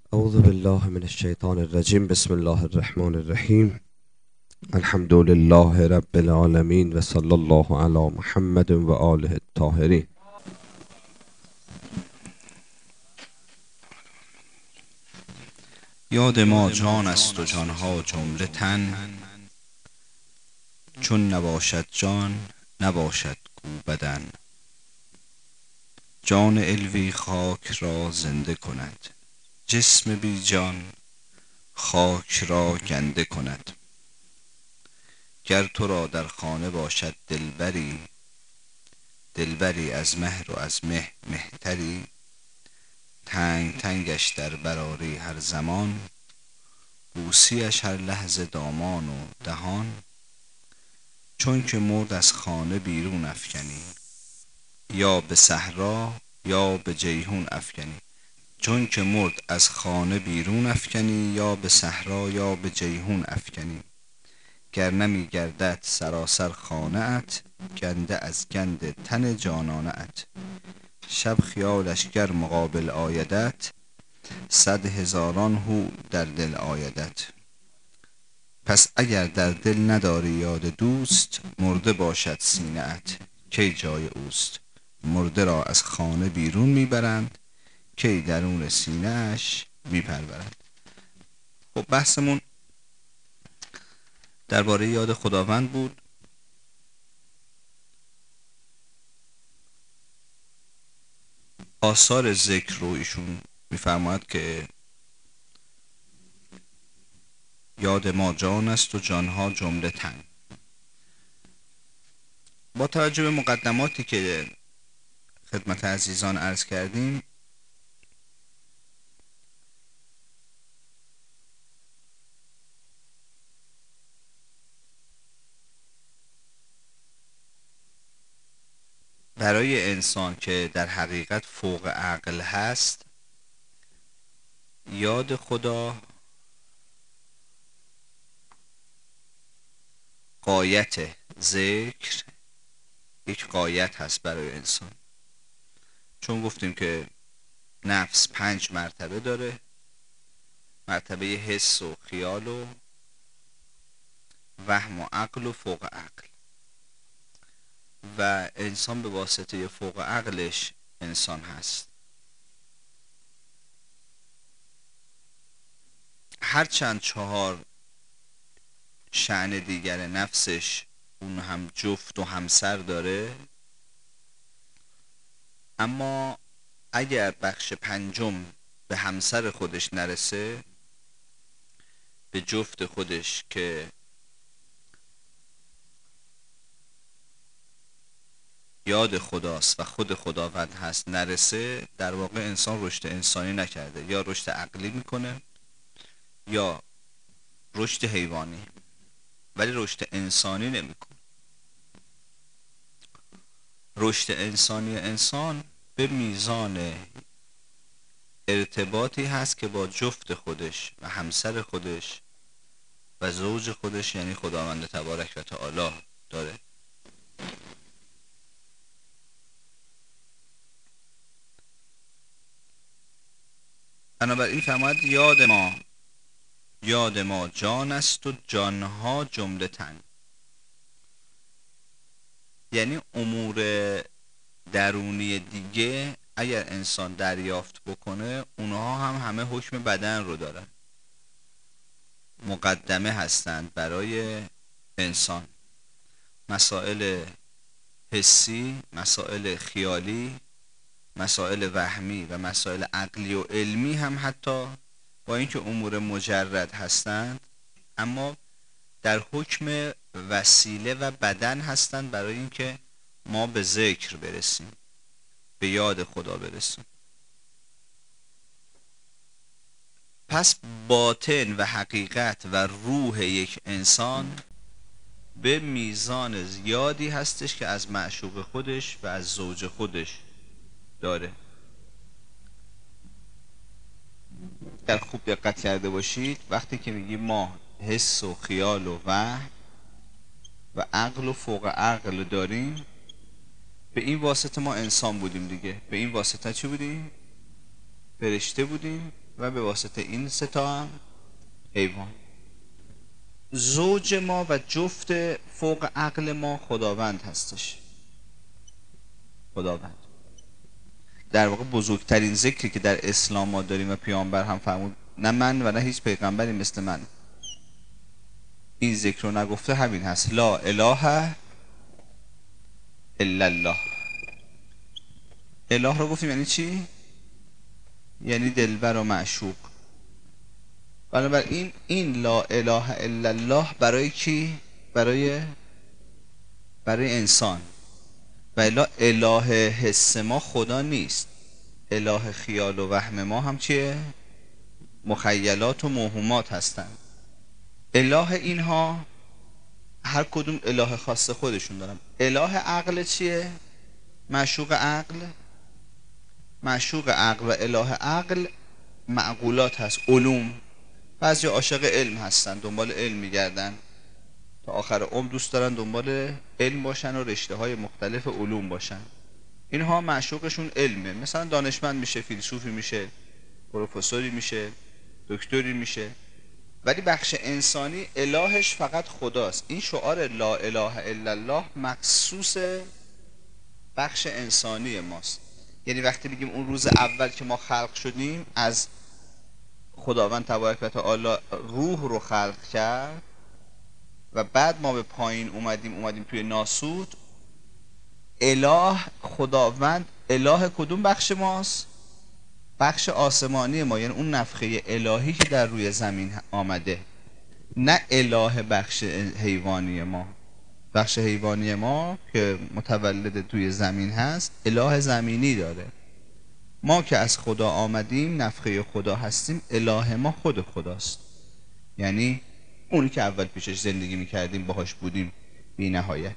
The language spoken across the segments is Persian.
اعوذ بالله من الشیطان الرجیم. بسم الله الرحمن الرحیم. الحمد لله رب العالمین و صلی الله علی محمد و آله الطاهرین. یاد ما جان است و جانها جمله تن، چون نباشد جان نباشد گو بدن. جان علوی خاک را زنده کند، جسم بی جان خاک را گنده کند. گر تو را در خانه باشد دلبری، دلبری از مهر و از مه مهتری. تنگ تنگش در براری هر زمان، بوسیش هر لحظه دامان و دهان. چون که مرد از خانه بیرون افکنی، یا به صحرا یا به جیحون افکنی. چون که مرد از خانه بیرون افکنی، یا به صحرا یا به جیحون افکنی. گر نمی گردد سراسر خانه ات، گنده از گند تن جانانه ات. شب خیالش گر مقابل آیدت، 100 هزاران حور در دل آیدت. پس اگر در دل نداری یاد دوست، مرده باشد سینه ات کی جای اوست. مرده را از خانه بیرون میبرند، کی درون سینه اش میپرورند. خب بحثمون درباره یاد خداوند بود. آثار ذکر رو ایشون میفرماید که یاد ما جان است و جانها جمله تن. با توجه به مقدماتی که خدمت عزیزان عرض کردیم، برای انسان که در حقیقت فوق عقل هست، یاد خدا غایت ذکر یک غایت هست برای انسان. چون گفتیم که نفس 5 مرتبه داره: مرتبه حس و خیال و وهم و عقل و فوق عقل. و انسان به واسطه فوق عقلش انسان هست. هرچند 4 شأن دیگر نفسش اون هم جفت و همسر داره، اما اگر بخش 5م به همسر خودش نرسه، به جفت خودش که یاد خداست و خود خداوند هست نرسه، در واقع انسان رشد انسانی نکرده. یا رشد عقلی میکنه یا رشد حیوانی، ولی رشد انسانی نمیکنه. رشد انسانی انسان به میزان ارتباطی هست که با جفت خودش و همسر خودش و زوج خودش، یعنی خداوند تبارک و تعالی داره. بنابراین فرماید یاد ما جان است و جانها جمله تن. یعنی امور درونی دیگه اگر انسان دریافت بکنه، اونها هم همه حکم بدن رو دارن، مقدمه هستند برای انسان. مسائل حسی، مسائل خیالی، مسائل وهمی و مسائل عقلی و علمی هم حتی با اینکه امور مجرد هستند، اما در حکم وسیله و بدن هستند برای اینکه ما به ذکر برسیم، به یاد خدا برسیم. پس باطن و حقیقت و روح یک انسان به میزان زیادی هستش که از معشوق خودش و از زوج خودش داره. در خوب دقت کرده باشید، وقتی که میگیم ما حس و خیال و وهم و عقل و فوق عقل داریم، به این واسطه ما انسان بودیم دیگه. به این واسطه چی بودیم؟ فرشته بودیم و به واسطه این سه تا هم حیوان. زوج ما و جفت فوق عقل ما خداوند هستش. خداوند در واقع بزرگترین ذکری که در اسلام ما داریم و پیامبر هم فرمود نه من و نه هیچ پیغمبری مثل من این ذکر رو نگفته همین هست: لا اله الا الله. اله رو گفتیم یعنی چی؟ یعنی دلبر و معشوق. بنابراین این لا اله الا الله برای کی؟ برای انسان. و الا اله حس ما خدا نیست. اله خیال و وهم ما هم چیه؟ مخیلات و موهومات هستند. اله اینها هر کدوم اله خاص خودشون دارن. اله عقل چیه؟ معشوق عقل. معشوق عقل و اله عقل معقولات هست، علوم. بعضی عاشق علم هستن، دنبال علم میگردن، تا آخر عمر دوست دارن دنبال علم باشن و رشته های مختلف علوم باشن. اینها معشوقشون علمه، مثلا دانشمند میشه، فیلسوفی میشه، پروفسوری میشه، دکتری میشه. ولی بخش انسانی الهش فقط خداست. این شعار لا اله الا الله مخصوص بخش انسانی ماست. یعنی وقتی میگیم اون روز اول که ما خلق شدیم از خداوند تبارک و تعالی روح رو خلق کرد و بعد ما به پایین اومدیم توی ناسوت. اله خداوند اله کدوم بخش ماست؟ بخش آسمانی ما، یعنی اون نفخه الهی که در روی زمین آمده، نه اله بخش حیوانی ما. بخش حیوانی ما که متولد توی زمین هست اله زمینی داره. ما که از خدا آمدیم نفخه خدا هستیم، اله ما خود خداست، یعنی اونی که اول پیشش زندگی میکردیم باهاش بودیم بی نهایت.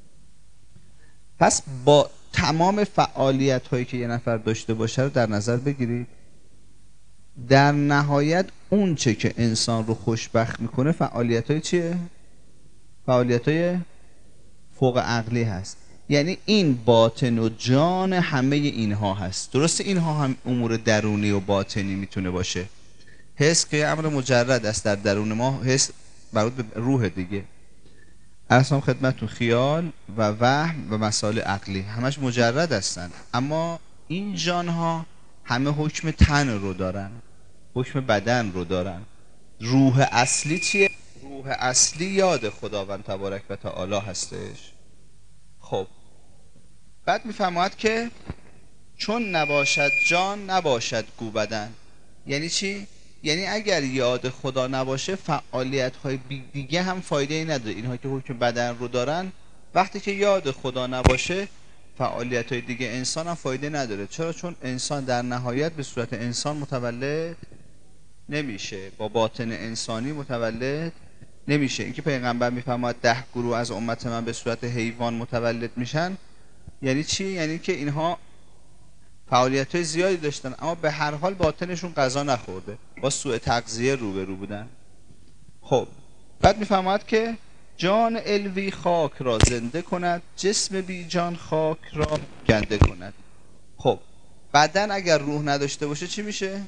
پس با تمام فعالیت هایی که یه نفر داشته باشه رو در نظر بگیرید، در نهایت اون چه که انسان رو خوشبخت میکنه فعالیت های چیه؟ فعالیت های فوق عقلی هست. یعنی این باطن و جان همه اینها هست. درسته اینها هم امور درونی و باطنی میتونه باشه. حس که امر مجرد است در درون ما، حس مربوط به روح دیگه. اصلا خدمتتون خیال و وهم و مسائل عقلی همش مجرد هستن، اما این جان ها همه حکم تن رو دارن، حکم بدن رو دارن. روح اصلی چیه؟ روح اصلی یاد خداوند تبارک و تعالی هستش. خب بعد میفرماید که چون نباشد جان نباشد گو بدن. یعنی چی؟ یعنی اگر یاد خدا نباشه فعالیت های دیگه هم فایده ای نداره. اینها که حکم بدن رو دارن، وقتی که یاد خدا نباشه فعالیت های دیگه انسان هم فایده نداره. چرا؟ چون انسان در نهایت به صورت انسان متولد نمیشه، با باطن انسانی متولد نمیشه. اینکه پیغمبر میفرماید 10 گروه از امت من به صورت حیوان متولد میشن، یعنی چی؟ یعنی که اینها فعالیت های زیادی داشتن اما به هر حال باطنشون غذا نخورده، با سوء تغذیه روبرو بودن. خب بعد میفرماید که جان الوی خاک را زنده کند، جسم بی جان خاک را گنده کند. خب بدن اگر روح نداشته باشه چی میشه؟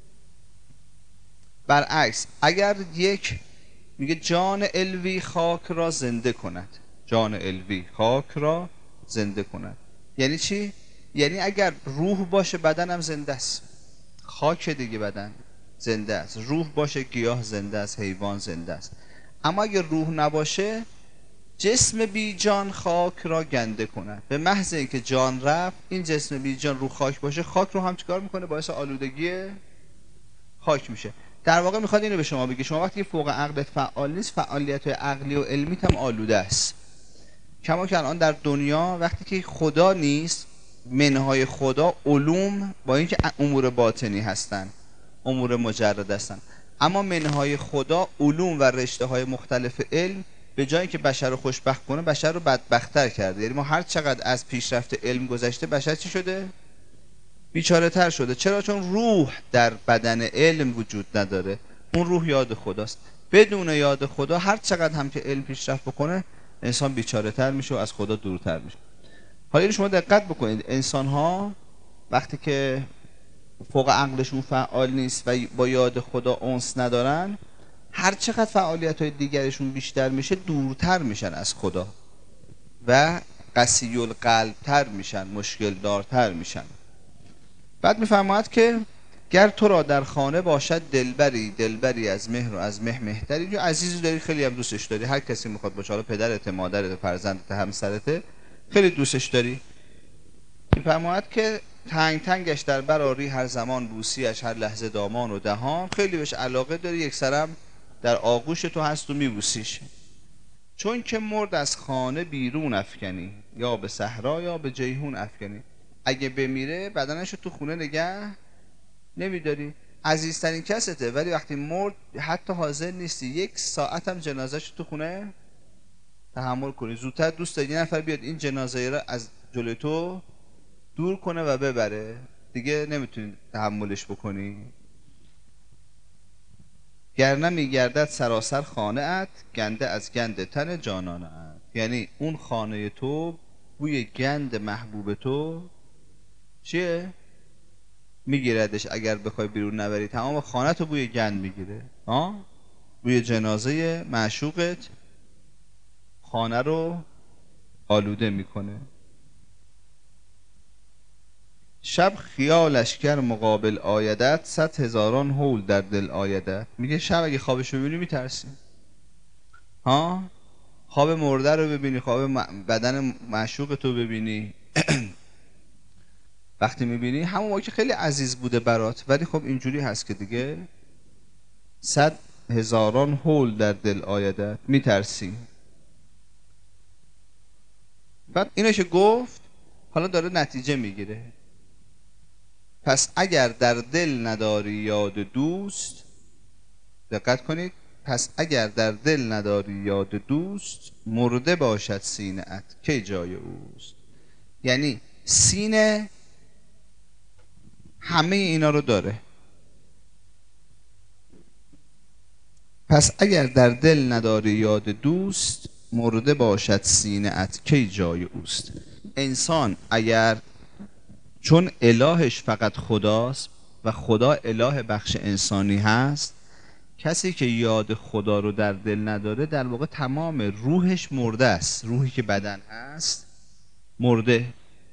برعکس، اگر یک میگه جان الوی خاک را زنده کند، جان الوی خاک را زنده کند یعنی چی؟ یعنی اگر روح باشه بدن هم زنده است. خاک دیگه بدن زنده است، روح باشه گیاه زنده است، حیوان زنده است. اما اگر روح نباشه جسم بی جان خاک را گنده کند. به محض اینکه جان رفت، این جسم بی جان رو خاک باشه، خاک رو هم چیکار میکنه؟ باعث آلودگی خاک میشه. در واقع میخواد اینو به شما بگه شما وقتی فوق عقلت فعال نیست، فعالیت عقلی و علمی هم آلوده است. کما که الان در دنیا وقتی که خدا نیست، منهای خدا علوم با اینکه امور باطنی هستن، امور مجرد هستن، اما منهای خدا علوم و رشته های مختلف علم به جایی که بشر رو خوشبخت کنه بشر رو بدبخت‌تر کرده. یعنی ما هر چقدر از پیشرفت علم گذشته بشر چی شده؟ بیچاره تر شده. چرا؟ چون روح در بدن علم وجود نداره. اون روح یاد خداست. بدون یاد خدا هر چقدر هم که علم پیشرفت بکنه انسان بیچاره تر میشه و از خدا دورتر میشه. حالا شما دقت بکنید، انسان ها وقتی که فوق عقلشون فعال نیست و با یاد خدا انس ندارن، هر چقدر فعالیت های دیگرشون بیشتر میشه دورتر میشن از خدا و قسی القلب تر میشن، مشکل دارتر میشن. بعد میفرماید که گر تو را در خانه باشد دلبری، دلبری از مهر و از مه مهتری. جو عزیزی داری خیلی هم دوستش داری، هر کسی میخواد باشه، حالا پدرت، مادرت، فرزندت، همسرت، خیلی دوستش داری. میفرماید که تنگ تنگش در براری هر زمان بوسیش، هر لحظه دامان و دهان. خیلی بهش علاقه داری، یک سرم در آغوش تو هست و میبوسیش. چون که مرد از خانه بیرون افکنی، یا به صحرا یا به جیهون افکنی. اگه بمیره بدنشو تو خونه نگه نمیداری، عزیزترین کسته، ولی وقتی مرد حتی حاضر نیستی یک ساعت هم جنازهشو تو خونه تحمل کنی. زودتر دوست داری یه نفر بیاد این جنازه را از جلوی تو دور کنه و ببره، دیگه نمیتونی تحملش بکنی. گرنه میگردد سراسر خانه ات، گنده از گند تن جانانه ات. یعنی اون خانه تو بوی گند محبوب تو چیه؟ میگیردش. اگر بخوای بیرون نبری تمام خانه تو بوی گند میگیره. بوی جنازه معشوقت خانه رو آلوده میکنه. شب خیالش گر مقابل آیدت، 100,000 هول در دل آیدت. میگه شب اگه خوابش ببینی میترسی. خواب مرده رو ببینی، خواب بدن معشوق تو ببینی وقتی میبینی همون موقع که خیلی عزیز بوده برات، ولی خب اینجوری هست که دیگه 100,000 هول در دل آیدت، میترسی. بعد اینوشو گفت، حالا داره نتیجه میگیره. پس اگر در دل نداری یاد دوست، دقت کنید، پس اگر در دل نداری یاد دوست، مرده باشد سینه ات کی جای اوست. یعنی سینه همه اینا رو داره. پس اگر در دل نداری یاد دوست، مرده باشد سینه ات کی جای اوست. انسان اگر چون الهش فقط خداست و خدا اله بخش انسانی هست، کسی که یاد خدا رو در دل نداره در واقع تمام روحش مرده است. روحی که بدن هست مرده،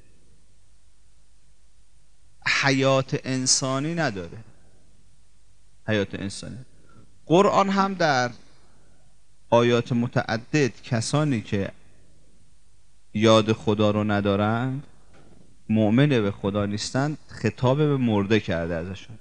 حیات انسانی نداره. حیات انسانی. قرآن هم در آیات متعدد کسانی که یاد خدا رو ندارند، مؤمن به خدا نیستند، خطاب به مرده کرده ازشون.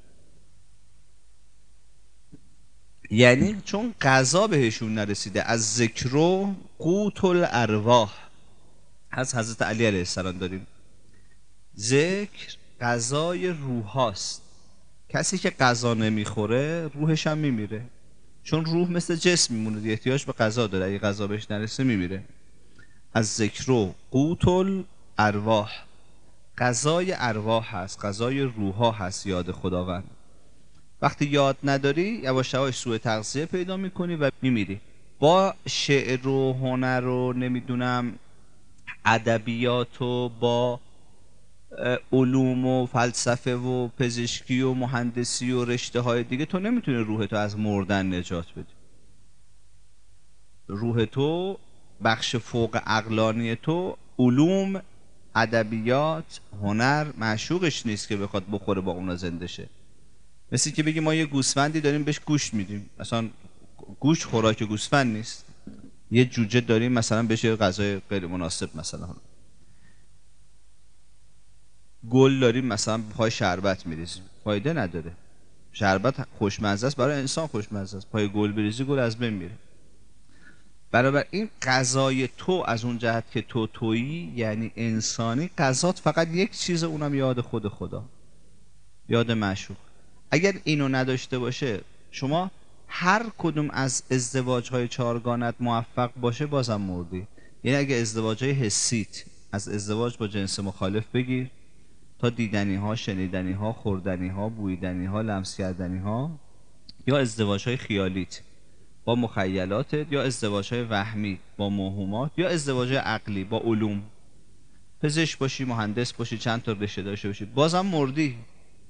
یعنی چون قضا بهشون نرسیده. از ذکر و قوت الارواح از حضرت علی علیه السلام داریم. ذکر غذای روح هاست. کسی که غذا نمیخوره روحش هم میمیره، چون روح مثل جسم میمونه، احتیاج به غذا داره، اگه غذا بهش نرسه میمیره. از ذکر و قوت الارواح، غذای ارواح هست، غذای روح ها هست یاد خداوند. وقتی یاد نداری یواش یواش سوء تغذیه پیدا میکنی و میمیری. با شعر و هنر و نمیدونم ادبیات و با علوم و فلسفه و پزشکی و مهندسی و رشته های دیگه تو نمیتونی روح تو از مردن نجات بدی. روح تو، بخش فوق عقلانی تو، علوم، ادبیات، هنر معشوقش نیست که بخواد بخوره با اونا زنده شه. مثل که بگی ما یه گوسفندی داریم بهش گوشت میدیم، مثلا گوشت خوراک گوسفند نیست. یه جوجه داریم مثلا بهش غذای غیر مناسب، مثلا گل داریم مثلا پای شربت میریزیم، فایده نداره. شربت خوشمزه است، برای انسان خوشمزه است، پای گل بریزی گل از بین میره. برابر این غذای تو از اون جهت که تو تویی، یعنی انسانی، غذات فقط یک چیز، اونم یاد خود خدا، یاد معشوق. اگر اینو نداشته باشه، شما هر کدوم از ازدواج‌های چهارگانت موفق باشه بازم مردی. یعنی اگه ازدواج‌های حسیت، از ازدواج با جنس مخالف بگیر تا دیدنی ها، شنیدنی ها، خوردنی ها، بویدنی ها، لمس کردنی ها، یا ازدواج‌های خیالیت با مخیلاتت، یا ازدواج‌های وهمی با موهومات، یا ازدواج‌های عقلی با علوم، پزشک باشی، مهندس باشی، چند تا رشته داشته باشی، بازم مردی.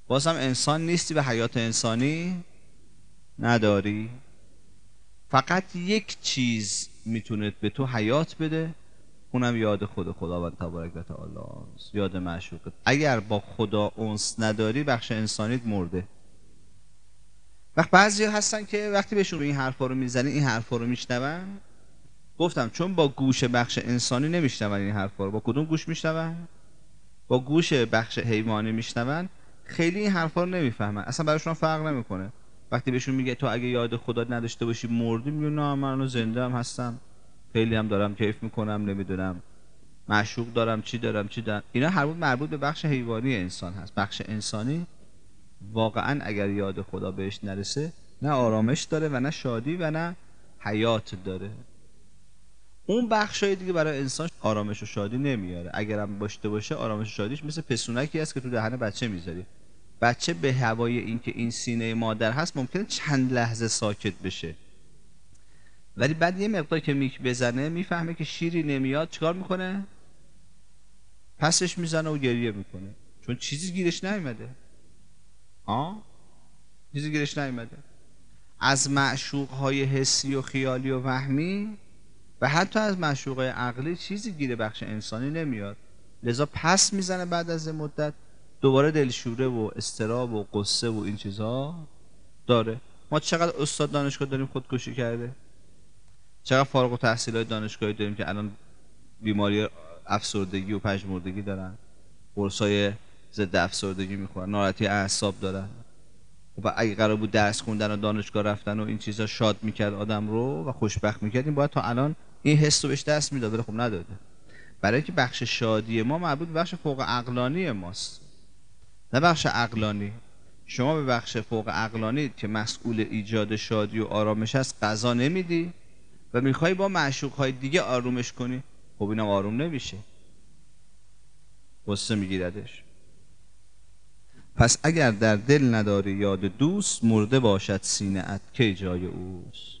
باز هم انسان نیستی و حیات انسانی نداری. فقط یک چیز میتونه به تو حیات بده، اونم یاد خداوند تبارک و تعالی است، یاد معشوقت. اگر با خدا انس نداری بخش انسانیت مرده. وقت بعضی هستن که وقتی بهشون این حرفا رو میزنی این حرفا رو میشنون. گفتم چون با گوش بخش انسانی نمیشنون این حرفا رو، با کدوم گوش میشنون؟ با گوش بخش حیوانی میشنون. خیلی این حرفا رو نمیفهمن، اصلا براشون فرق نمیکنه. وقتی بهشون میگه تو اگه یاد خدا نداشته باشی مردی، میگن نه من زنده هم هستم، خیلی هم دارم کیف میکنم، نمیدونم معشوق دارم، چی دارم چی دارم. اینا هر مربوط به بخش حیوانی انسان هست. بخش انسانی واقعا اگر یاد خدا بهش نرسه، نه آرامش داره و نه شادی و نه حیات داره. اون بخشای دیگه برای انسان آرامش و شادی نمیاره. اگرم داشته باشه آرامش و شادیش مثل پسونکی است که تو دهن بچه میذاری. بچه به هوای اینکه این سینه مادر هست ممکنه چند لحظه ساکت بشه، ولی بعد یه مقدار که میک بزنه میفهمه که شیری نمیاد، چیکار میکنه؟ پسش میزنه و گریه میکنه، چون چیزی گیرش نیومده. چیزی گیرش نیومده. از معشوقهای حسی و خیالی و وهمی و حتی از معشوقهای عقلی چیزی گیر بخش انسانی نمیاد، لذا پس میزنه. بعد از مدت دوباره دلشوره و اضطراب و قصه و این چیزها داره. ما چقدر استاد دانشگاه داریم خودکشی کرده، چقدر فارغ التحصیلای دانشگاهی داریم که الان بیماری افسردگی و پژمردگی دارن، قرصای ضد افسردگی میخورن، ناراحتی اعصاب دارن. و اگه قرار بود درس خوندن و دانشگاه رفتن و این چیزا شاد میکرد آدم رو و خوشبخت میکرد، این باید تا الان این حس رو بهش دست میداد، ولی خب نداده. برای که بخش شادی ما مربوط به بخش فوق عقلانی ماست، نه بخش عقلانی. شما به بخش فوق عقلانی که مسئول ایجاد شادی و آرامش است قضا نمیدی و میخوای با معشوقهای دیگه آرومش کنی، خب اینم آروم نمیشه، غصه میگیردش. پس اگر در دل نداری یاد دوست، مرده باشد سینه ات کی جای اوست.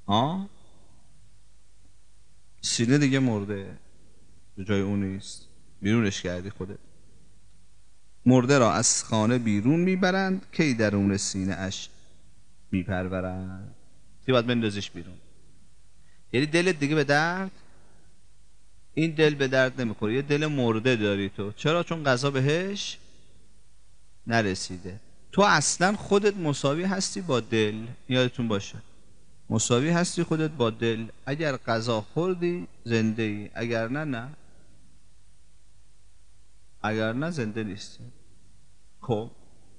سینه دیگه مرده، جای اون نیست، بیرونش کردی خودت. مرده را از خانه بیرون میبرند، کی درون سینه اش میپرورند. که باید بندازش بیرون. یعنی دلت دیگه به درد، این دل به درد نمیخوره. یه دل مرده داری تو. چرا؟ چون قضا بهش نرسیده. تو اصلا خودت مساوی هستی با دل، یادتون باشه، مساوی هستی خودت با دل. اگر غذا خوردی زنده ای، اگر نه نه، اگر نه زنده نیستی. خب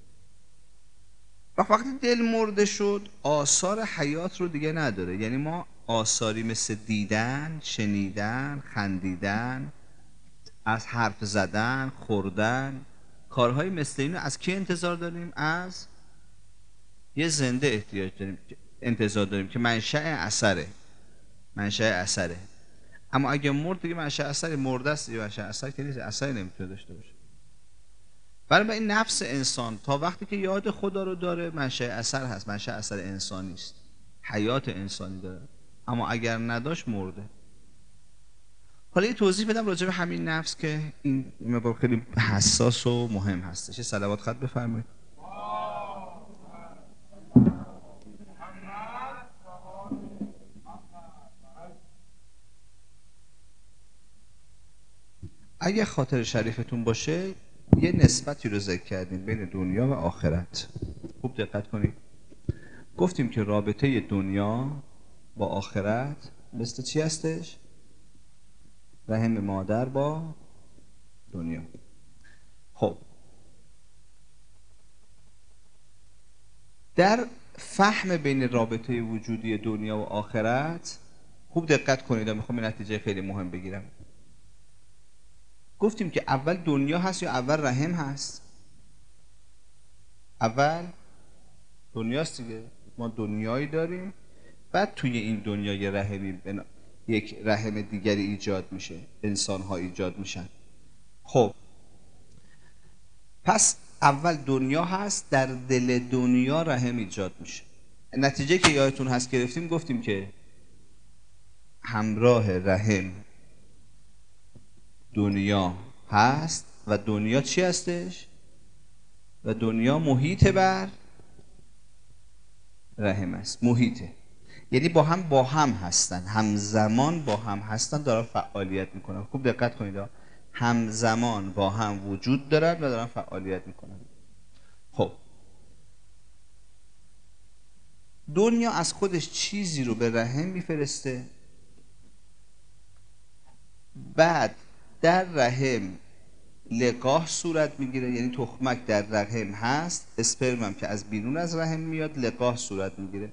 وقتی دل مرده شد آثار حیات رو دیگه نداره. یعنی ما آثاری مثل دیدن، شنیدن، خندیدن، از حرف زدن، خوردن، کارهای مثل اینو از کی انتظار داریم؟ از یه زنده احتیاج داریم، انتظار داریم که منشأ اثره، منشأ اثره. اما اگه مرد دیگه منشأ اثر مرده است، دیگه منشأ اثر که نیست، اثری نمیتونه داشته باشه. برای این نفس انسان تا وقتی که یاد خدا رو داره منشأ اثر هست، منشأ اثر انسانی است، حیات انسانی داره. اما اگر نداشت مرده. حالا یه توضیح بدم راجع به همین نفس که این مقدار خیلی حساس و مهم هستش. صلوات خط بفرمایید. اگه خاطر شریفتون باشه یه نسبتی رو ذکر کردیم بین دنیا و آخرت. خوب دقت کنید. گفتیم که رابطه دنیا با آخرت مثل چی هستش؟ رحم مادر با دنیا. خب در فهم بین رابطه وجودی دنیا و آخرت خوب دقت کنید، میخوام نتیجه خیلی مهم بگیرم. گفتیم که اول دنیا هست یا اول رحم هست؟ اول دنیاست دیگه. ما دنیایی داریم، بعد توی این دنیا یه رحمی، یک رحم دیگری ایجاد میشه، انسان ها ایجاد میشن. خب پس اول دنیا هست، در دل دنیا رحم ایجاد میشه. نتیجه که یادتون هست گرفتیم، گفتیم که همراه رحم دنیا هست و دنیا چی هستش؟ و دنیا محیط بر رحم است. محیطه یعنی با هم هستن، همزمان با هم هستن، دارن فعالیت میکنن. خوب دقت کنید، همزمان با هم وجود دارن و دارن فعالیت میکنن. خب دنیا از خودش چیزی رو به رحم میفرسته، بعد در رحم لقاح صورت میگیره، یعنی تخمک در رحم هست، اسپرم هم که از بیرون از رحم میاد لقاح صورت میگیره،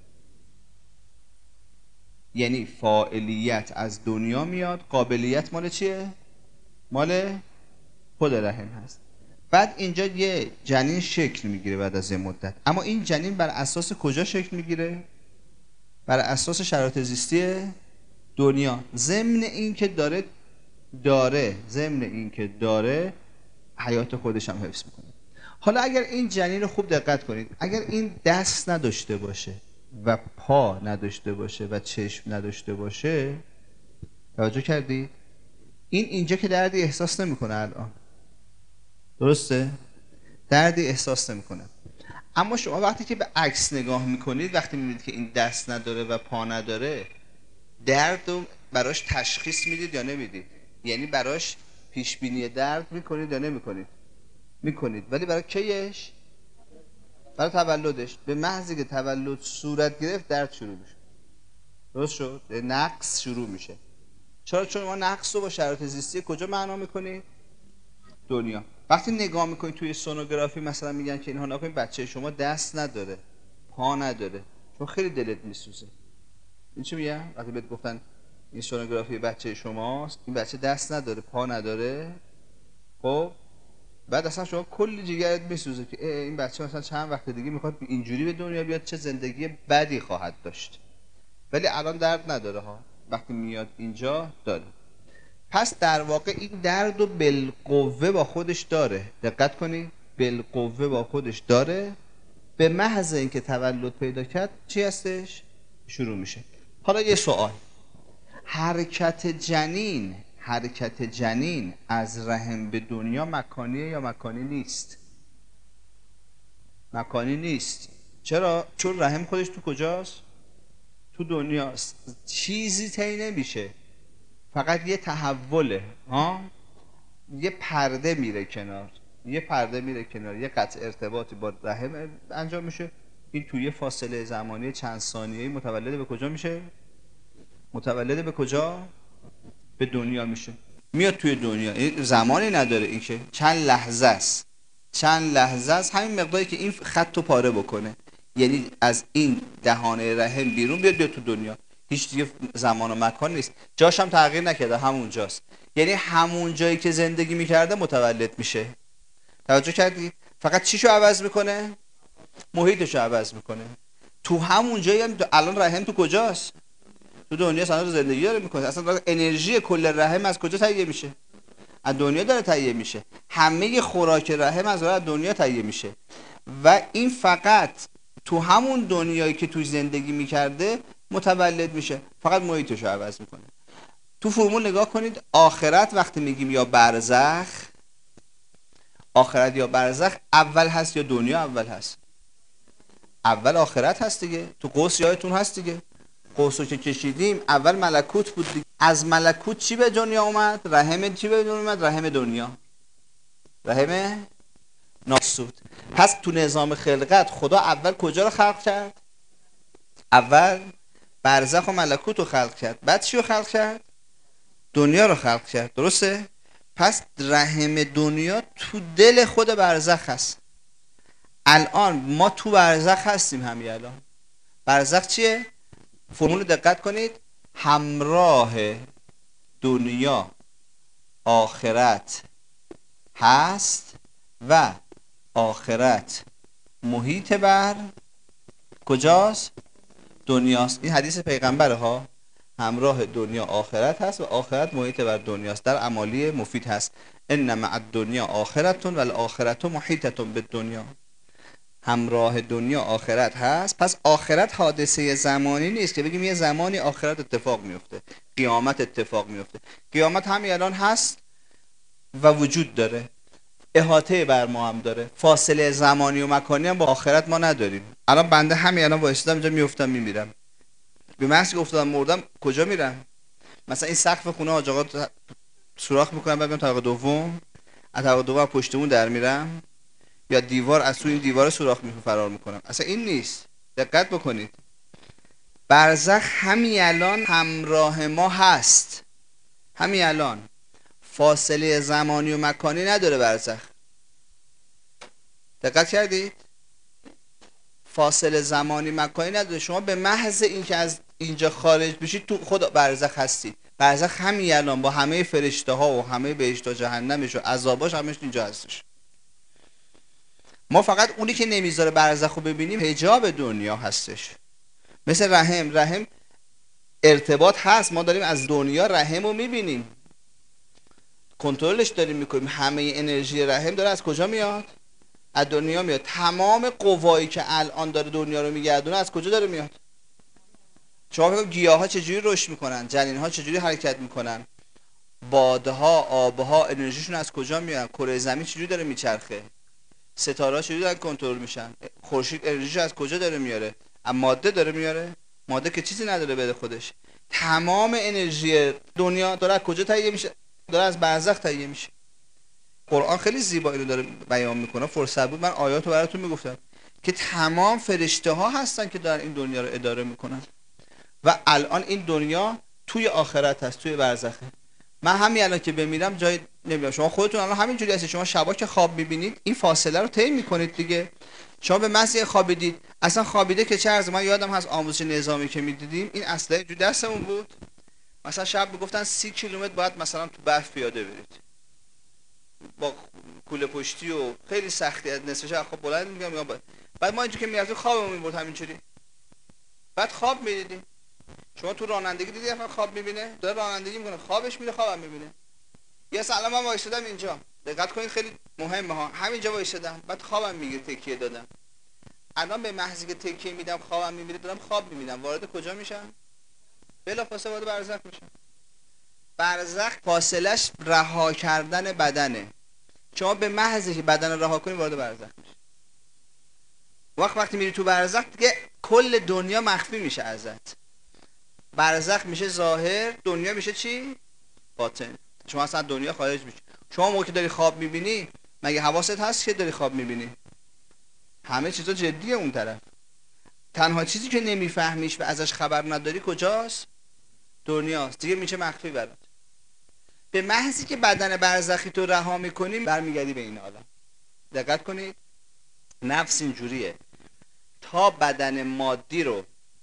یعنی فاعلیت از دنیا میاد، قابلیت مال چیه؟ مال خود رحم هست. بعد اینجا یه جنین شکل میگیره بعد از یه مدت، اما این جنین بر اساس کجا شکل میگیره؟ بر اساس شرایط زیستی دنیا، ضمن این که داره حیات خودش هم حفظ میکنه. حالا اگر این جنین رو خوب دقت کنید، اگر این دست نداشته باشه و پا نداشته باشه و چشم نداشته باشه، توجه کردید؟ این اینجا که دردی احساس نمیکنه الان، درسته؟ دردی احساس نمیکنه. اما شما وقتی که به عکس نگاه میکنید، وقتی میبینید که این دست نداره و پا نداره، درد رو براش تشخیص میدید یا نمیدید؟ یعنی براش پیش بینی درد میکنید یا نمیکنید؟ میکنید. ولی برای کیش؟ برای تولدش. به محضی که تولد صورت گرفت درد شروع میشه. درست شد؟ نقص شروع میشه. چرا؟ چون ما نقص رو با شرایط زیستی کجا معنا میکنید؟ دنیا. وقتی نگاه میکنید توی سونوگرافی مثلا میگن که اینها نکنید بچه شما دست نداره، پا نداره، چون خیلی دلت میسوزه. این چی میگن؟ وقتی بهت گفتن این سونوگرافی بچه شماست، این بچه دست نداره، پا نداره، خب بعد اصلا شما کلی جیگرت میسوزه که این بچه مثلا چند وقت دیگه میخواد اینجوری به دنیا بیاد، چه زندگی بدی خواهد داشت. ولی الان درد نداره ها، وقتی میاد اینجا داره. پس در واقع این درد و بالقوه با خودش داره. دقت کنید، بالقوه با خودش داره. به محض اینکه تولد پیدا کرد چی هستش؟ شروع میشه. حالا یه سوال، حرکت جنین از رحم به دنیا مکانیه یا مکانی نیست؟ مکانی نیست. چرا؟ چون رحم خودش تو کجاست؟ تو دنیاست. چیزی طی نمیشه، فقط یه تحوله، یه پرده میره کنار، یه قطع ارتباطی با رحم انجام میشه. این توی فاصله زمانی چند ثانیه‌ای متولد به کجا میشه؟ متولد به کجا؟ به دنیا میشه. میاد توی دنیا، این زمانی نداره، این که چند لحظه است، همین مقداری که این خط رو پاره بکنه، یعنی از این دهانه رحم بیرون بیاد تو دنیا. هیچ دیگه زمان و مکان نیست، جاش هم تغییر نکرده، همونجاست. یعنی همون جایی که زندگی میکرده متولد میشه. توجه کردی؟ فقط چیشو عوض میکنه؟ محیطشو عوض میکنه. تو همون جایی هم الان رحم تو کجاست؟ تو دنیا اصلا زندگی داره میکنه. اصلا انرژی کل رحم از کجا تهیه میشه؟ از دنیا داره تهیه میشه. همه خوراک رحم از دنیا تهیه میشه و این فقط تو همون دنیایی که توی زندگی میکرده متولد میشه، فقط محیطش رو عوض میکنه. تو فرمول نگاه کنید، آخرت وقتی میگیم یا برزخ، آخرت یا برزخ اول هست یا دنیا اول هست؟ اول آخرت هست دیگه. تو قوس یادتون هست دیگه، قوسو که کشیدیم اول ملکوت بود دیگه. از ملکوت چی به دنیا اومد؟ رحم چی به دنیا اومد؟ رحم دنیا، رحم ناسود. پس تو نظام خلقت خدا اول کجا رو خلق کرد؟ اول برزخ و ملکوت رو خلق کرد، بعد چی رو خلق کرد؟ دنیا رو خلق کرد، درسته؟ پس رحم دنیا تو دل خود برزخ هست. الان ما تو برزخ هستیم. همین الان برزخ چیه؟ فرمول دقت کنید، همراه دنیا آخرت هست و آخرت محیط بر کجاست؟ دنیاست. این حدیث پیغمبره ها، همراه دنیا آخرت هست و آخرت محیط بر دنیاست. در امالی مفید هست، ان مع الدنیا آخرتون و الاخرت محیطتون بالدنیا. همراه دنیا آخرت هست. پس آخرت حادثه زمانی نیست که بگیم یه زمانی آخرت اتفاق میفته، قیامت اتفاق میفته. قیامت همین الان هست و وجود داره. احاطه بر ما هم داره. فاصله زمانی و مکانی هم با آخرت ما نداریم. الان بنده همین الان وایسادم اینجا میافتم میمیرم، به محض که افتادم مردم کجا میرم؟ مثلا این سقف خونه حاج آقا سوراخ میکنم برم طبقه دوم، از طبقه دوم پشتمون در میرم، یا دیوار از تو این دیوار سوراخ فرار میکنم؟ اصلا این نیست. دقت بکنید، برزخ همین الان همراه ما هست، همین الان فاصله زمانی و مکانی نداره برزخ. دقت کردید؟ فاصله زمانی مکانی نداره. شما به محض اینکه از اینجا خارج بشید تو خود برزخ هستید. برزخ همین الان با همه فرشته ها و همه بهشت و جهنمش و عذاباش همش اینجا هستش. ما فقط اونی که نمیذاره برزخ رو ببینیم حجاب دنیا هستش. مثل رحم ارتباط هست، ما داریم از دنیا رحم رو میبینیم، کنترلش داریم میکنیم. همه انرژی رحم داره از کجا میاد؟ از دنیا میاد. تمام قوایی که الان داره دنیا رو میگردونه از کجا داره میاد؟ شما بگید گیاها چجوری رشد میکنن، جنینها چجوری حرکت میکنن، بادها، آبها انرژیشون از کجا میاد، کره زمین چجوری داره میچرخه، ستاره‌ها چجوری دارن کنترل میشن، خورشید انرژیشو از کجا داره میاره؟ از ماده داره میاره؟ ماده که چیزی نداره بده خودش. تمام انرژی دنیا داره از کجا تهیه میشه؟ داره از برزخ تهیه میشه. قرآن خیلی زیبا اینو داره بیان میکنه. فرصت بود من آیاتو براتون میگفتم که تمام فرشته ها هستن که دارن این دنیا رو اداره میکنن و الان این دنیا توی آخرت هست، توی برزخه. من همین الان که بمیرم جای نمیرم. شما خودتون الان همینجوری هستید، شما شبا که خواب میبینید این فاصله رو طی میکنید دیگه. شما به محض خوابیدید، اصلا خوابیده که چه عرض، من یادم هست آموزش نظامی که میدیدیم این اسلحه جو دستمون بود، مثلا شب میگفتن 30 کیلومتر باید مثلا تو برف پیاده برید با کوله پشتی و خیلی سختی، از نصف شب خب بلند میگم یا بعد ما اینجوری که میرفتیم خوابمون میبرد همینجوری. بعد خواب میدیدیم. شما تو رانندگی دیدی افراد خواب میبینه؟ داره رانندگی میکنه، خوابش میره، خوابم میبینه. یا سلام من وایسادم اینجا، دقت کنید خیلی مهمه ها، همینجا وایسادم بعد خوابم میگیره، تکیه دادم. الان به محضی که تکیه میدم خوابم میبینه، دارم خواب میبینم، وارد کجا میشم؟ بلافاصله وارد برزخ میشم. برزخ فاصلش رها کردن بدنه. شما به محضی که بدن رو رها کنی وارد برزخ میشه. وقتی میری تو برزخ دیگه کل دنیا مخفی میشه ازت. برزخ میشه ظاهر، دنیا میشه چی؟ باطن. شما اصلا دنیا خارج میشه. شما موقعی که داری خواب میبینی مگه حواست هست که داری خواب میبینی؟ همه چیزا جدیه اون طرف. تنها چیزی که نمیفهمیش و ازش خبر نداری کجاست؟ دنیاست. دیگه میشه مخفی برات. به محضی که بدن برزخی تو رها میکنی برمیگردی به این عالم. دقت کنید، نفس اینجوریه، تا بدن مادی رو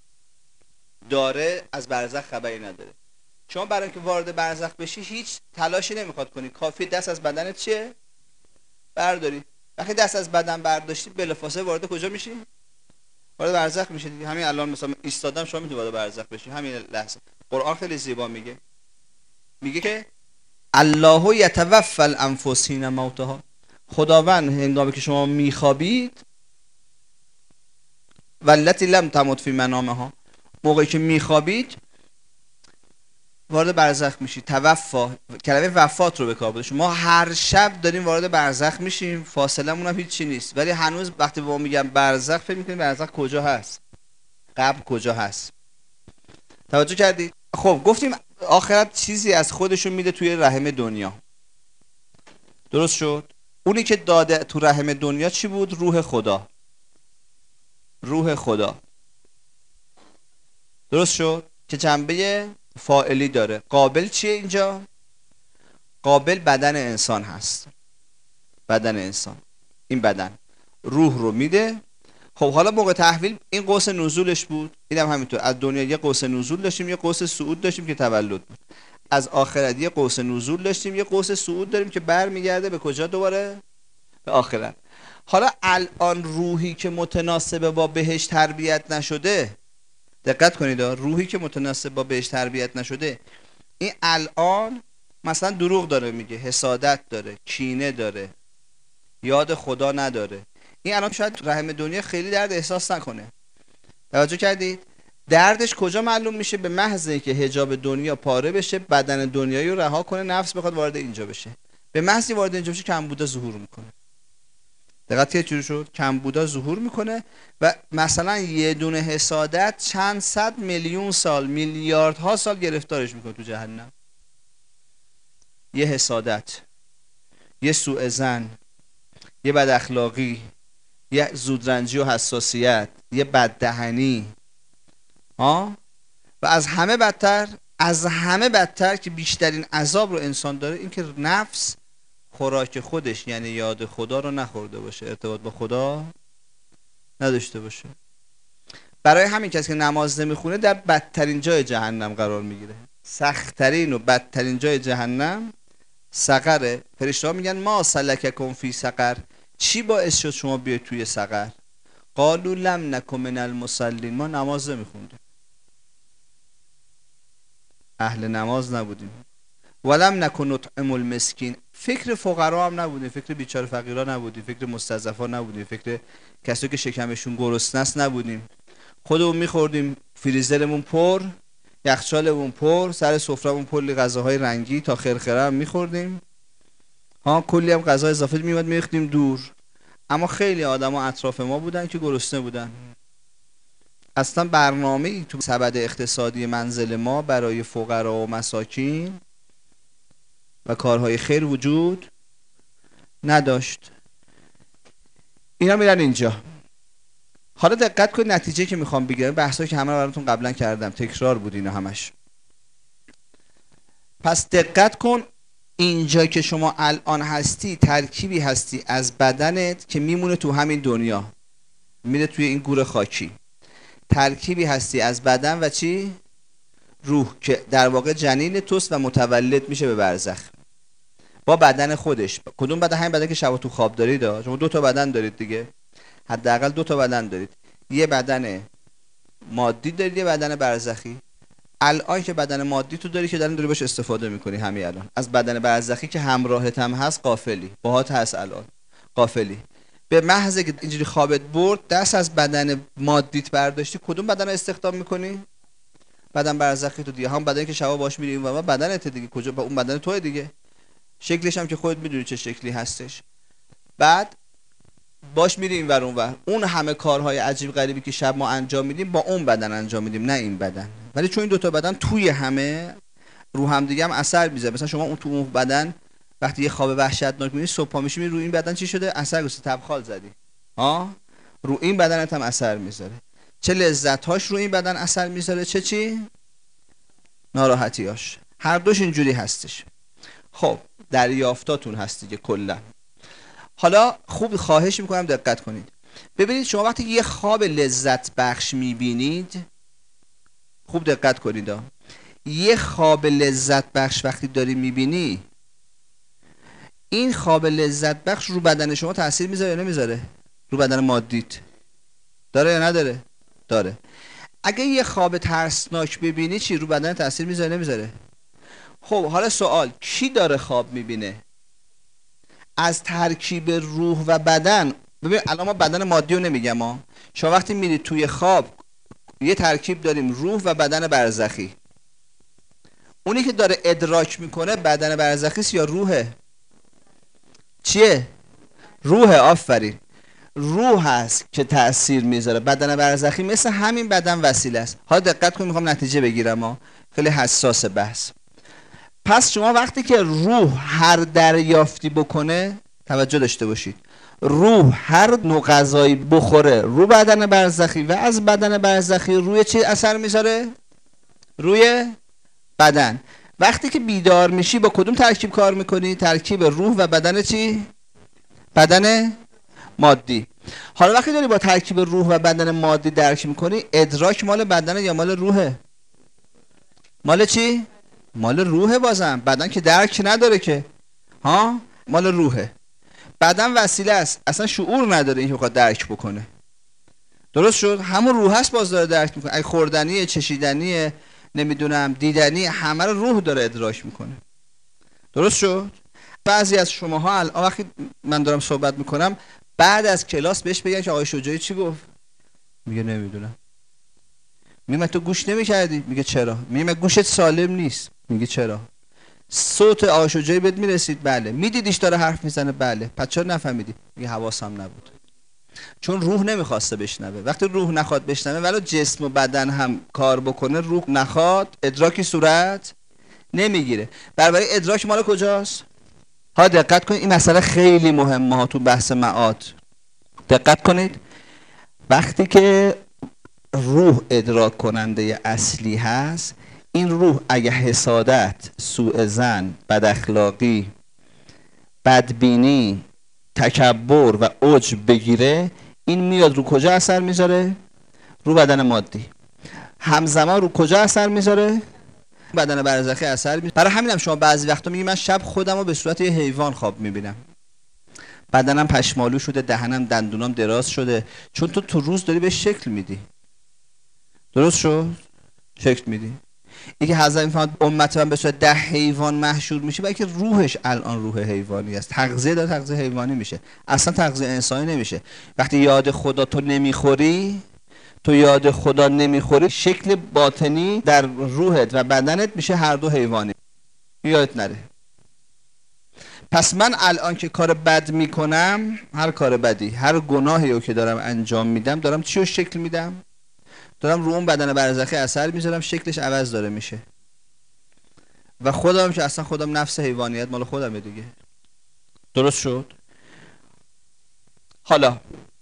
داره از برزخ خبری نداره. شما برای اینکه وارد برزخ بشی هیچ تلاشی نمیخواد کنی، کافی دست از بدنت چیه؟ برداری. وقتی دست از بدن برداشتی بلافاصله وارد کجا میشی؟ وارد برزخ میشی دیگه. همین الان مثلا ایستادم شما میتونی وارد برزخ بشی همین لحظه. قرآن خیلی زیبا میگه که الله یتوفی الانفس حین موتها. خداوند هنگامی که شما میخوابید، والتی لم تمت فی منامها، موقعی که میخوابید وارد برزخ میشید. توفا کلمه وفات رو به کار برده. ما هر شب داریم وارد برزخ میشیم، فاصله مون هم هیچی نیست، ولی هنوز وقتی با میگم برزخ فکر میکنیم برزخ کجا هست، قبر کجا هست. توجه کردید؟ خب گفتیم آخرت چیزی از خودشون میده توی رحم دنیا. درست شد؟ اونی که داده تو رحم دنیا چی بود؟ روح خدا. روح خدا. درست شد؟ که جنبه فاعلی داره. قابل چیه اینجا؟ قابل بدن انسان هست. بدن انسان، این بدن روح رو میده. خب حالا موقع تحویل این قوس نزولش بود. اینم همینطور، از دنیا یه قوس نزول داشتیم، یه قوس صعود داشتیم که تولد بود. از آخرت یه قوس نزول داشتیم، یه قوس صعود داریم که برمیگرده به کجا؟ دوباره به آخرت. حالا الان روحی که متناسب با بهشت تربیت نشده، دقت کنید، روحی که متناسب با بهشت تربیت نشده این الان مثلا دروغ داره میگه، حسادت داره، کینه داره، یاد خدا نداره. این الان شاید رحم دنیا خیلی درد احساس نکنه. توجه کردید؟ دردش کجا معلوم میشه؟ به محض اینکه حجاب دنیا پاره بشه، بدن دنیایی رو رها کنه، نفس بخواد وارد اینجا بشه. به محض وارد اینجا بشه کمبودا ظهور میکنه. دقت که چجوری شد؟ کمبودا ظهور میکنه و مثلا یه دونه حسادت چند صد میلیون سال، میلیاردها سال گرفتارش میکنه تو جهنم. یه حسادت، یه سوء ظن، یه بد اخلاقی، یه زودرنجی و حساسیت، یه بددهنی، و از همه بدتر که بیشترین عذاب رو انسان داره این که نفس خوراک خودش یعنی یاد خدا رو نخورده باشه، ارتباط با خدا نداشته باشه. برای همین کسی که نماز نمیخونه در بدترین جای جهنم قرار میگیره. سخت‌ترین و بدترین جای جهنم سقره. فرشته‌ها میگن ما سلککم فی سقر، چی باعث شد شما بیاید توی سقر؟ قالوا لم نکن من المصلین، ما نماز نمیخوندیم، اهل نماز نبودیم. ولم نکن نطعم المسکین، فکر فقرا هم نبودیم، فکر بیچاره فقیرا نبودیم، فکر مستضعفا نبودیم، فکر کسایی که شکمشون گرسنه است نبودیم. خودمون میخوردیم، فریزرمون پر، یخچالمون پر، سر سفرهمون کلی غذاهای رنگی تا خرخره هم میخوردیم، کلی هم غذا اضافه میومد میریختیم دور. اما خیلی آدما اطراف ما بودن که گرسنه بودن. اصلا برنامه‌ای تو سبد اقتصادی منزل ما برای فقرا و مساکین و کارهای خیر وجود نداشت. اینا میرن اینجا. حالا دقت کنید نتیجه که میخوام بگیرم، بحثایی که همه رو براتون قبلا کردم، تکرار بود اینا همش. پس دقت کن، اینجا که شما الان هستی ترکیبی هستی از بدنت که میمونه تو همین دنیا، میره توی این گور خاکی. ترکیبی هستی از بدن و چی؟ روح، که در واقع جنین توست و متولد میشه به برزخ با بدن خودش. کدوم بدن؟ همین بدن که شب تو خواب دارید. شما 2 تا بدن دارید دیگه، حداقل 2 تا بدن دارید. یه بدن مادی دارید، یه بدن برزخی. الان که بدن مادی تو داری که داری باش استفاده میکنی همین الان. از بدن برزخی که همراهت هم هست غافلی، باهات هست الان غافلی. به محض که اینجوری خوابت برد دست از بدن مادیت برداشتی، کدوم بدن رو استخدام میکنی؟ بدن برزخی تو دیگه، هم بدنی که شبا باش میری و بدنت دیگه. کجا؟ اون بدن توئه دیگه، شکلش هم که خودت میدونی چه شکلی هستش. بعد باش میری این ور اون ور، اون همه کارهای عجیب غریبی که شب ما انجام میدیم با اون بدن انجام میدیم، نه این بدن. ولی چون این 2 تا بدن توی همه رو هم دیگه هم اثر میذاره. مثلا شما اون تو اون بدن وقتی یه خواب وحشتناک میبینی، صبح پا میشی رو این بدن چی شده؟ اثر گذاشته، تبخال زدی. رو این بدنت هم اثر میذاره. چه لذت‌هاش رو این بدن اثر میذاره، چه ناراحتی‌هاش. هر دوش اینجوری هستش. خب دریافتاتون هست دیگه کلا. حالا خوب خواهش میکنم دقت کنید. ببینید شما وقتی یه خواب لذت بخش میبینید، خوب دقت کنید یه خواب لذت بخش وقتی داری میبینی، این خواب لذت بخش رو بدن شما تاثیر میذاره یا نمیذاره؟ رو بدن مادیت داره یا نداره؟ داره. اگه یه خواب ترسناک ببینی چی؟ رو بدن تاثیر میذاره نمیذاره؟ خب حالا سوال، کی داره خواب میبینه؟ از ترکیب روح و بدن. ببین الان ما بدن مادی رو نمیگم، شما وقتی میرید توی خواب یه ترکیب داریم، روح و بدن برزخی. اونی که داره ادراک میکنه بدن برزخی یا روحه؟ چیه؟ روحه. آفرین. روح هست که تأثیر میذاره. بدن برزخی مثل همین بدن وسیله است. حالا دقت کنید، میخوام نتیجه بگیرم، خیلی حساس بحث. پس شما وقتی که روح هر دریافتی بکنه، توجه داشته باشید، روح هر نوع غذایی بخوره رو بدن برزخی و از بدن برزخی روی چی اثر میذاره؟ روی بدن. وقتی که بیدار میشی با کدوم ترکیب کار میکنی؟ ترکیب روح و بدن چی؟ بدن مادی. حالا وقتی داری با ترکیب روح و بدن مادی درک میکنی، ادراک مال بدن یا مال روحه؟ مال چی؟ مال روحه. بازم بدن که درک نداره که، مال روحه. بدن وسیله است، اصلا شعور نداره اینکه بخواد درک بکنه. درست شد؟ همون روح هست باز داره درک میکنه. اگه خوردنیه، چشیدنیه، نمیدونم دیدنی، همه رو روح داره ادراک میکنه. درست شد؟ بعضی از شماها الان وقتی من دارم صحبت میکنم بعد از کلاس بهش بگن که آقای شجاعی چی گفت؟ میگه نمیدونم. میگم تو گوش نمیکردی؟ میگه چرا؟ میگم گوشت سالم نیست. میگه چرا؟ صوت آشوجایی بهت میرسید؟ بله. میدیدیش داره حرف میزنه؟ بله. پس چرا نفهمیدی؟ میگه حواسم نبود. چون روح نمیخواسته بشنوه. وقتی روح نخواد بشنوه، ولو جسم و بدن هم کار بکنه، روح نخواد، ادراکی صورت نمیگیره. برای ادراک مال کجاست؟ ها دقت کنید، این مسئله خیلی مهمه ها تو بحث معاد. دقت کنید، وقتی که روح ادراک کننده اصلی هست، این روح اگه حسادت، سوء ظن، بد اخلاقی، بدبینی، تکبر و عجب بگیره، این میاد رو کجا اثر میذاره؟ رو بدن مادی. همزمان رو کجا اثر میذاره؟ بدن برزخی اثر میذاره. برای همینم شما بعضی وقتا میگی من شب خودم رو به صورت یه حیوان خواب میبینم، بدنم پشمالو شده، دهنم دندونام دراز شده، چون تو روز داری به شکل میدی. درست شد؟ شکل میدی. اینکه حضرت میفهمد امت من به صورت 10 حیوان محشور میشه، بلکه روحش الان روح حیوانی است. تغذیه داره، تغذیه حیوانی میشه، اصلا تغذیه انسانی نمیشه. وقتی یاد خدا تو نمیخوری، تو یاد خدا نمیخوری، شکل باطنی در روحت و بدنت میشه هر دو حیوانی. یادت نره. پس من الان که کار بد میکنم، هر کار بدی، هر گناهی رو که دارم انجام میدم، دارم چی رو شکل میدم؟ دارم رو اون بدن برزخی اثر میذارم، شکلش عوض داره میشه. و خودم که اصلا خودم نفس حیوانیت مال خودمه دیگه. درست شد؟ حالا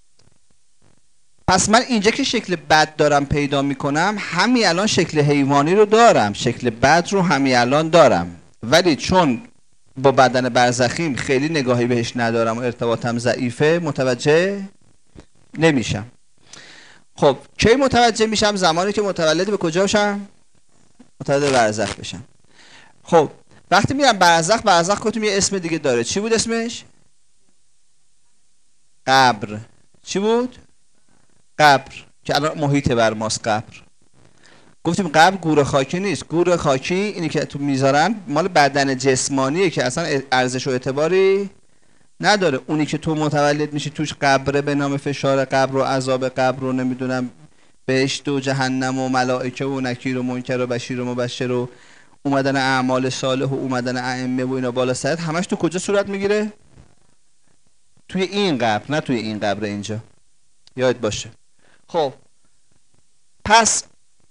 پس من اینجا که شکل بد دارم پیدا میکنم، همین الان شکل حیوانی رو دارم، شکل بد رو همین الان دارم، ولی چون با بدن برزخیم خیلی نگاهی بهش ندارم و ارتباطم ضعیفه، متوجه نمیشم. خب کی متوجه میشم؟ زمانی که متولد به کجا بشم؟ متولد برزخ بشم. خب وقتی میرم برزخ گفتم یه اسم دیگه داره. چی بود اسمش؟ قبر. چی بود؟ قبر، که الان محیط بر ماست. قبر گفتیم قبر گور خاکی نیست. گور خاکی اینی که تو میذارن مال بدن جسمانیه که اصلا ارزش و اعتباری نداره. اونی که تو متولد میشی توش قبره، به نام فشار قبر و عذاب قبر و نمیدونم بهشت و جهنم و ملائکه و نکیر و منکر و بشیر و مبشر و اومدن اعمال صالح و اومدن ائمه و اینا بالا سرت، همش تو کجا صورت میگیره؟ توی این قبر، نه توی این قبر اینجا. یاد باشه. خب پس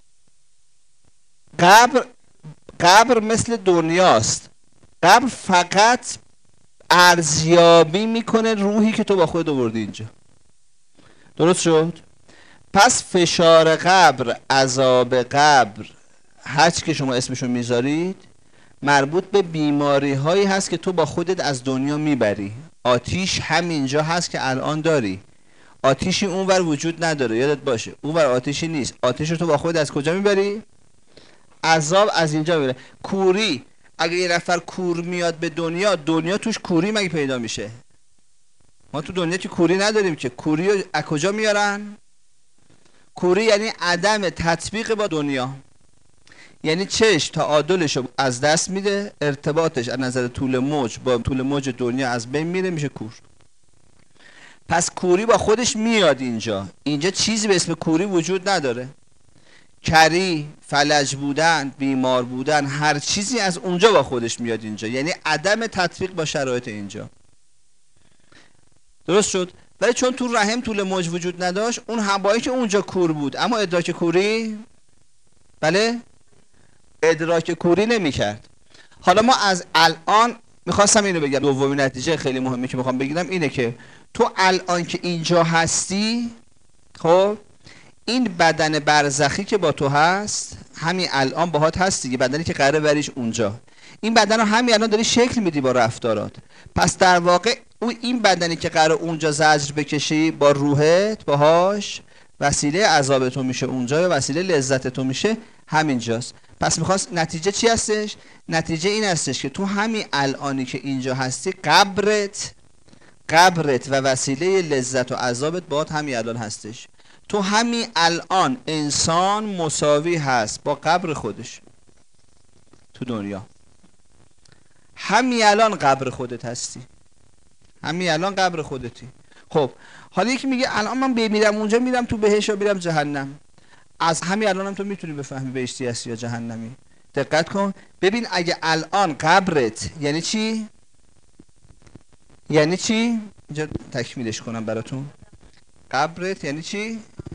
قبر مثل دنیاست. قبر فقط ارزیابی میکنه روحی که تو با خود آوردی اینجا. درست شد؟ پس فشار قبر، عذاب قبر، هر چی که شما اسمشو میذارید، مربوط به بیماری هایی هست که تو با خودت از دنیا میبری. آتیش همینجا هست که الان داری. آتیشی اونور وجود نداره، یادت باشه. اونور آتیشی نیست. آتیش رو تو با خودت از کجا میبری؟ عذاب از اینجا میبره. کوری، اگه یه نفر کور میاد به دنیا توش کوری مگه پیدا میشه؟ ما تو دنیا که کوری نداریم که. کوری رو از کجا میارن؟ کوری یعنی عدم تطبیق با دنیا، یعنی چشم تعادلش رو از دست میده، ارتباطش از نظر طول موج با طول موج دنیا از بین میره، میشه کور. پس کوری با خودش میاد اینجا چیزی به اسم کوری وجود نداره. کری، فلج بودن، بیمار بودن، هر چیزی از اونجا با خودش میاد اینجا، یعنی عدم تطبیق با شرایط اینجا. درست شد؟ ولی چون تو رحم طول موج وجود نداشت، اون هوایی که اونجا کور بود، اما ادراک کوری، بله، ادراک کوری نمیکرد. حالا ما از الان میخواستم اینو بگم، دومین نتیجه خیلی مهمی که میخوام بگیرم اینه که تو الان که اینجا هستی، خب این بدن برزخی که با تو هست، همین الان باهات هست دیگه، بدنی که قراره بریش اونجا، این بدن رو همین الان داری شکل میدی با رفتارات. پس در واقع این بدنی که قراره اونجا زجر بکشی با روحت باهاش، وسیله عذاب تو میشه اونجا یا وسیله لذت تو میشه همینجاست. پس میخواست نتیجه چی هستش؟ نتیجه این هستش که تو همین الانی که اینجا هستی، قبرت و وسیله لذت و عذابت باهات همین الان هستش. تو همین الان انسان مساوی هست با قبر خودش تو دنیا. همین الان قبر خودت هستی، همین الان قبر خودتی. خب حالا یکی میگه الان من بمیرم اونجا، میرم تو بهشت یا میرم جهنم. از همین الان هم تو میتونی بفهمی بهشتی هستی یا جهنمی. دقت کن ببین، اگه الان قبرت یعنی چی؟ یعنی چی؟ اینجا تکمیلش کنم براتون. قبرت یعنی چی؟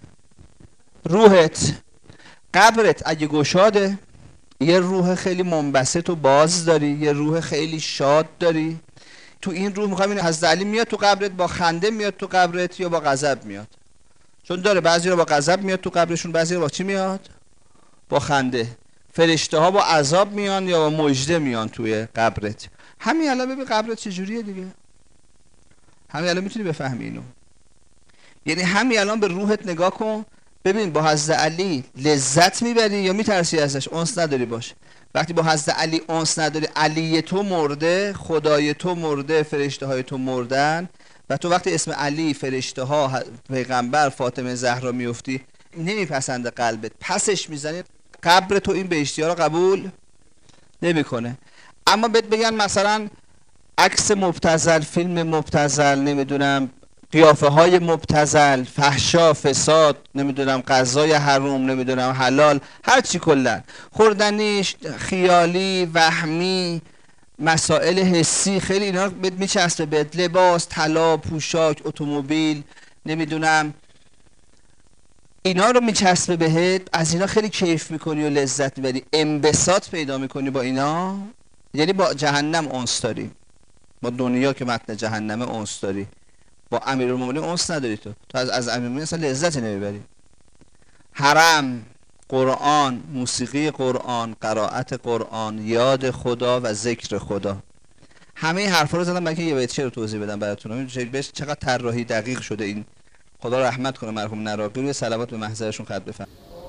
روحت. قبرت اگه گشاده، یه روح خیلی منبسط و باز داری، یه روح خیلی شاد داری. تو این روح میخوام این حضرت علی میاد تو قبرت، با خنده میاد تو قبرت یا با غضب میاد؟ چون داره بعضی رو با غضب میاد تو قبرشون، بعضی رو با چی میاد؟ با خنده. فرشته ها با عذاب میان یا با مژده میان توی قبرت. همین الان ببین قبرت چجوریه دیگه، همین الان میتونی بفهمی اینو. یعنی همین الان به روحت نگاه کن ببین، با حضرت علی لذت میبری یا میترسی ازش، انس نداری باش. وقتی با حضرت علی انس نداری، علی تو مرده، خدای تو مرده، فرشته های تو مردن، و تو وقتی اسم علی، فرشته ها، پیغمبر، فاطمه زهرا میفتی، نمیپسنده قلبت، پسش میزنی، قبر تو این بهشتی ها رو قبول نمیکنه. اما بهت بگن مثلا عکس مبتذل، فیلم مبتذل، نمیدونم قیافه های مبتذل، فحشا، فساد، نمیدونم غذای حرام، نمیدونم حلال، هر چی کلا خوردنیش، خیالی، وهمی، مسائل حسی، خیلی اینا بهت میچسبه، بهت لباس، طلا، پوشاک، اتومبیل، نمیدونم اینا رو میچسبه بهت، از اینا خیلی کیف میکنی و لذت میبری، انبساط پیدا میکنی با اینا. یعنی با جهنم انس داری، با دنیا که متن جهنمه انس داری، با امیرالمومنین انس نداری. تو از امیرالمومنین اصلا لذتی نمیبری. حرم، قرآن، موسیقی قرآن، قرائت قرآن، یاد خدا و ذکر خدا، همه این حرفا رو زدم برای که یه بیت شعر رو توضیح بدم براتون. بهش چقدر طراحی دقیق شده این. خدا رحمت کنه مرحوم نراقی، روی صلوات به محضرشون ختم بفرمایید.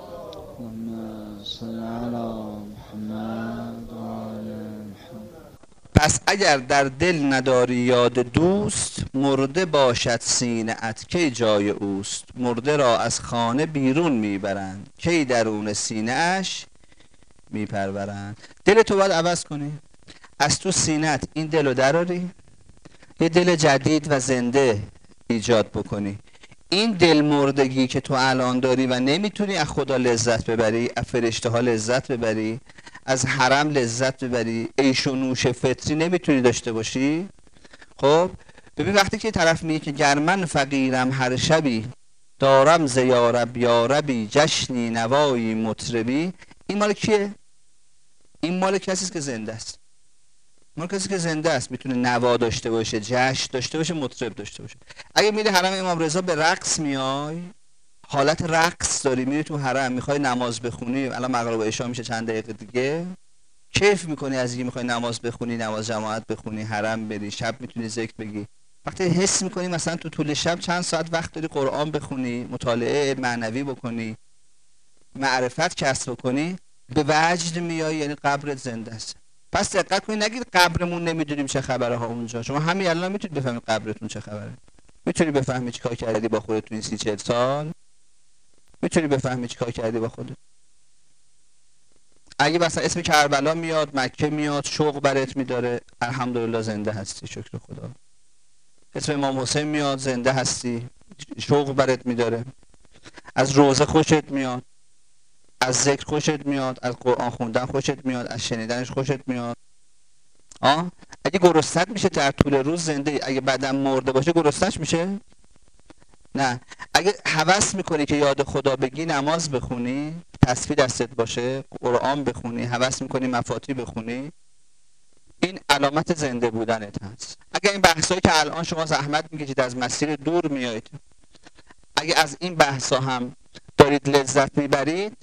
پس اگر در دل نداری یاد دوست، مرده باشد سینه ات کی جای اوست. مرده را از خانه بیرون میبرند، کی درون سینه اش میپرورند. دل تو باید عوض کنی، از تو سینت این دل رو دراری، یه دل جدید و زنده ایجاد بکنی. این دل مردگی که تو الان داری و نمیتونی از خدا لذت ببری، از فرشته ها لذت ببری، از حرم لذت ببری، عیش و نوش فطری نمیتونی داشته باشی. خب ببین، وقتی که طرف میگه که گر من فقیرم هر شبی، دارم ز یارب یاربی جشنی نوایی مطربی، این مال کیه؟ این مال کسی که زنده است. مال کسی که زنده است میتونه نوا داشته باشه، جشن داشته باشه، مطرب داشته باشه. اگه میری حرم امام رضا به رقص میای، حالت رقص داری، میری تو حرم میخوای نماز بخونی، الان مغرب و عشا میشه چند دقیقه دیگه، کیف میکنی از اینکه میخوای نماز بخونی، نماز جماعت بخونی، حرم بری، شب میتونی ذکر بگی. وقتی حس میکنی مثلا تو طول شب چند ساعت وقت داری قرآن بخونی، مطالعه معنوی بکنی، معرفت کسب بکنی، به وجد میای، یعنی قبرت زنده است. پس دقت کنید، نگید قبرمون نمیدونیم چه خبره ها اونجا. شما همین الان میتونید بفهمید قبرتون چه خبره، میتونی بفهمی چیکار کردی با خودت تو این 30-40 سال، میتونی بفهمی چیکار کردی با خودت. اگه مثلا اسم کربلا میاد، مکه میاد، شوق برات میداره، الحمدلله زنده هستی، شکر خدا. اسم امام حسین میاد، زنده هستی، شوق برات میداره. از روزه خوشت میاد، از ذکر خوشت میاد، از قرآن خوندن خوشت میاد، از شنیدنش خوشت میاد. اگه گرسنت میشه در طول روز زنده، اگه بعدم مرده باشه گرسنش میشه؟ نه. اگه هوس میکنی که یاد خدا بگی، نماز بخونی، تسبیح دستت باشه، قرآن بخونی، هوس میکنی مفاتی بخونی، این علامت زنده بودنت هست. اگه این بحثایی که الان شما زحمت میکشید از مسیر دور میایید، اگه از این بحثا هم دارید لذت میبرید،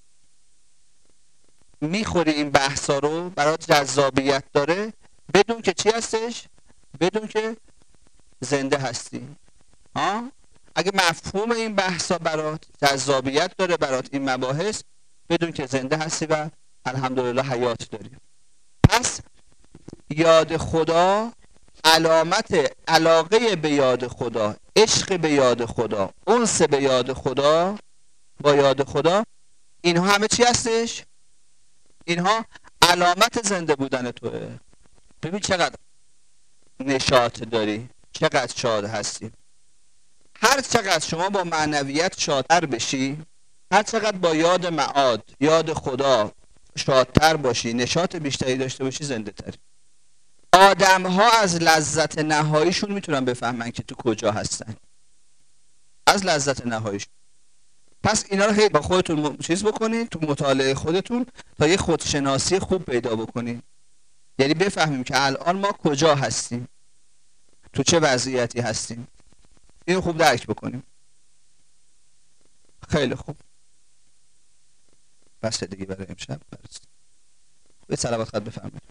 میخوری این بحثا رو، برات جذابیت داره، بدون که چی هستش؟ بدون که زنده هستی. اگه مفهوم این بحثا برات جذابیت داره، برات این مباحث، بدون که زنده هستی و الحمدلله حیات داری. پس یاد خدا، علامت علاقه به یاد خدا، عشق به یاد خدا، انس به یاد خدا، با یاد خدا، اینها همه چی هستش؟ اینها علامت زنده بودن توه. ببین چقدر نشاط داری، چقدر شاد هستی. هر چقدر شما با معنویت شادتر بشی، هر چقدر با یاد معاد، یاد خدا شادتر باشی، نشاط بیشتری داشته باشی، زنده تری. آدم ها از لذت نهاییشون میتونن بفهمن که تو کجا هستن، از لذت نهاییشون. پس اینا رو با خودتون چیز بکنید تو مطالعه خودتون تا یه خودشناسی خوب پیدا بکنید، یعنی بفهمیم که الان ما کجا هستیم، تو چه وضعیتی هستیم، اینو خوب درک بکنیم. خیلی خوب، بس دیگه برای امشب برسید. به صلوات خط بفرمایید.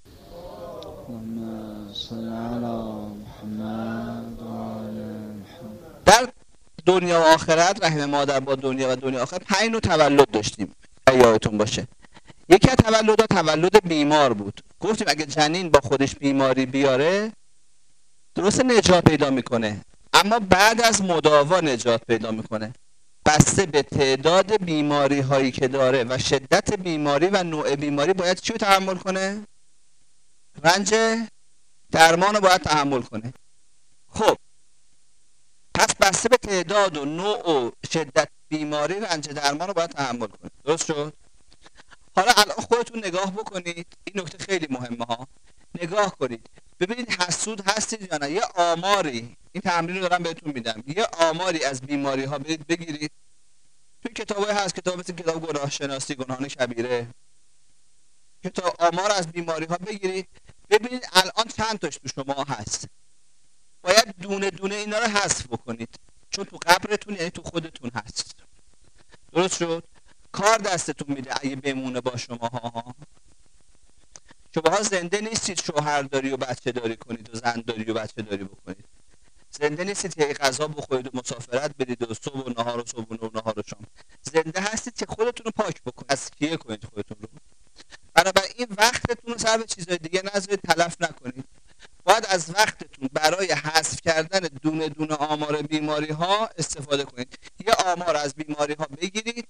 در دنیا و آخرت، رحم مادر با دنیا و دنیا آخرت 5 نوع تولد داشتیم، یادتون باشه. یکی از تولدها تولد بیمار بود. گفتیم اگه جنین با خودش بیماری بیاره درست نجات پیدا میکنه، اما بعد از مداوا نجات پیدا میکنه، بسته به تعداد بیماری هایی که داره و شدت بیماری و نوع بیماری باید چی رو تحمل کنه؟ رنج درمان رو باید تحمل کنه. خب پس بسته به تعداد و نوع و شدت بیماری رنج درمان رو باید تحمل کنه. درست شد؟ حالا الان خودتون نگاه بکنید، این نکته خیلی مهمه ها. نگاه کنید ببینید حسود هستید یا نه. یه آماری، این تمرین رو دارم بهتون میدم، یه آماری از بیماری ها برید بگیرید. توی کتابای هست، کتاب مثل کتاب گناه شناسی، گناهان کبیره، کتاب آمار از بیماری ها بگیرید، ببینید الان چند تاش تو شما هست. باید دونه دونه اینا رو حذف بکنید، چون تو قبرتون یعنی تو خودتون هست. درست شد؟ کار دستتون میده اگه بمونه با شما ها. شماها زنده نیستید شوهر داری و بچه داری کنید و زن داری و بچه داری بکنید. زنده نیستید که غذا بخورید و مسافرت برید و صبح و نهار و صبح و نهار و شام. زنده هستید که خودتون رو پاک بکنید، تزکیه کنید خودتون رو. بنابراین وقتتون رو سر چیزای دیگه نذارید، تلف نکنید. باید از وقتتون برای حذف کردن دونه دونه آمار بیماری ها استفاده کنید. یه آمار از بیماری ها بگیرید،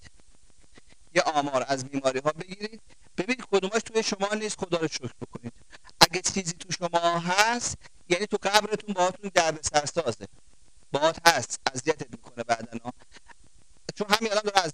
ببینید کدومش توی شما نیست، خدا رو شکر بکنید. اگه چیزی تو شما هست یعنی تو قبرتون باهاتون درد سرسازه، باهات هست، اذیتت میکنه بعدن، چون همین الان داره